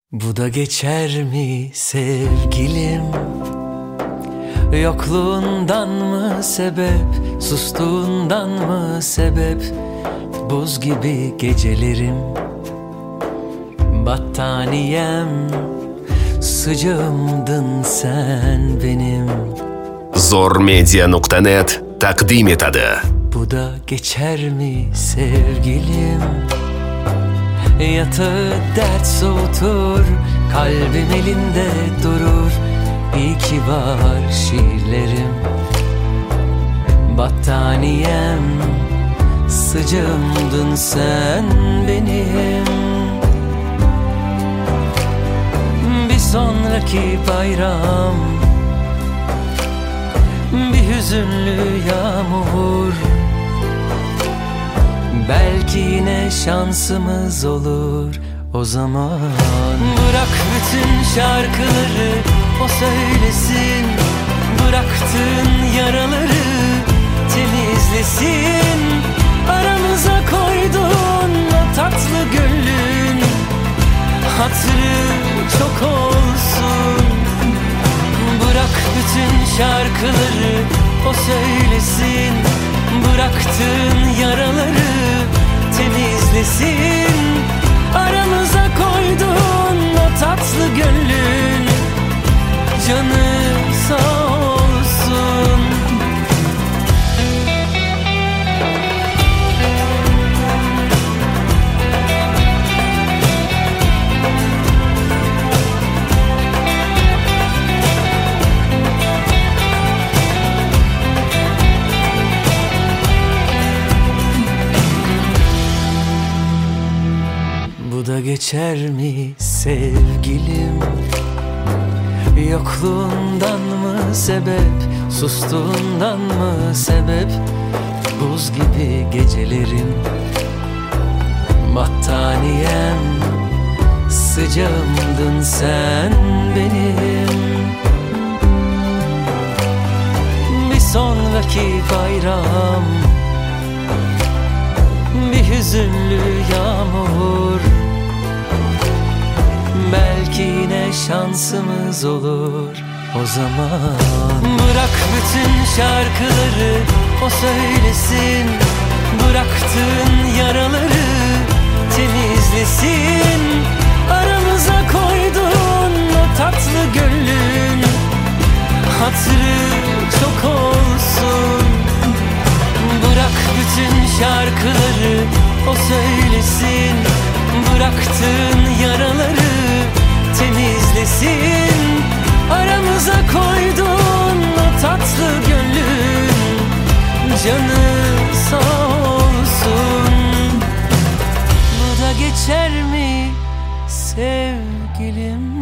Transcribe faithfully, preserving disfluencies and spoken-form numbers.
Bu da geçer mi sevgilim? Yokluğundan mı sebep, sustuğundan mı sebep? Buz gibi gecelerim, battaniyem, sıcağımdın sen benim. Zormedia nokta net takdim etadi. Bu da geçer mi sevgilim? Yatağı dert soğutur, kalbim elinde durur. İyi ki var şiirlerim, battaniyem, sıcağımdın sen benim. Bir sonraki bayram, bir hüzünlü yağmur, belki yine şansımız olur o zaman. Bırak bütün şarkıları o söylesin, bıraktığın yaraları temizlesin. Aramıza koyduğun o tatlı gönlün hatırı çok olsun. Bırak bütün şarkıları o söylesin, bıraktığın yaraları temizlesin. Aramıza koyduğun o tatlı gönlün canı sağ olsun. Bu da geçer mi sevgilim? Yokluğundan mı sebep, sustuğundan mı sebep? Buz gibi gecelerim, battaniyem, sıcağımdın sen benim. Bir sonraki bayram, bir hüzünlü yağmur, belki yine şansımız olur o zaman. Bırak bütün şarkıları o söylesin, bıraktığın yaraları temizlesin. Aramıza koyduğun o tatlı gönlün hatırı çok olsun. Bırak bütün şarkıları o söylesin, bıraktığın yaraları temizlesin. Aramıza koyduğun o tatlı gönlün canı sağ olsun. Bu da geçer mi sevgilim?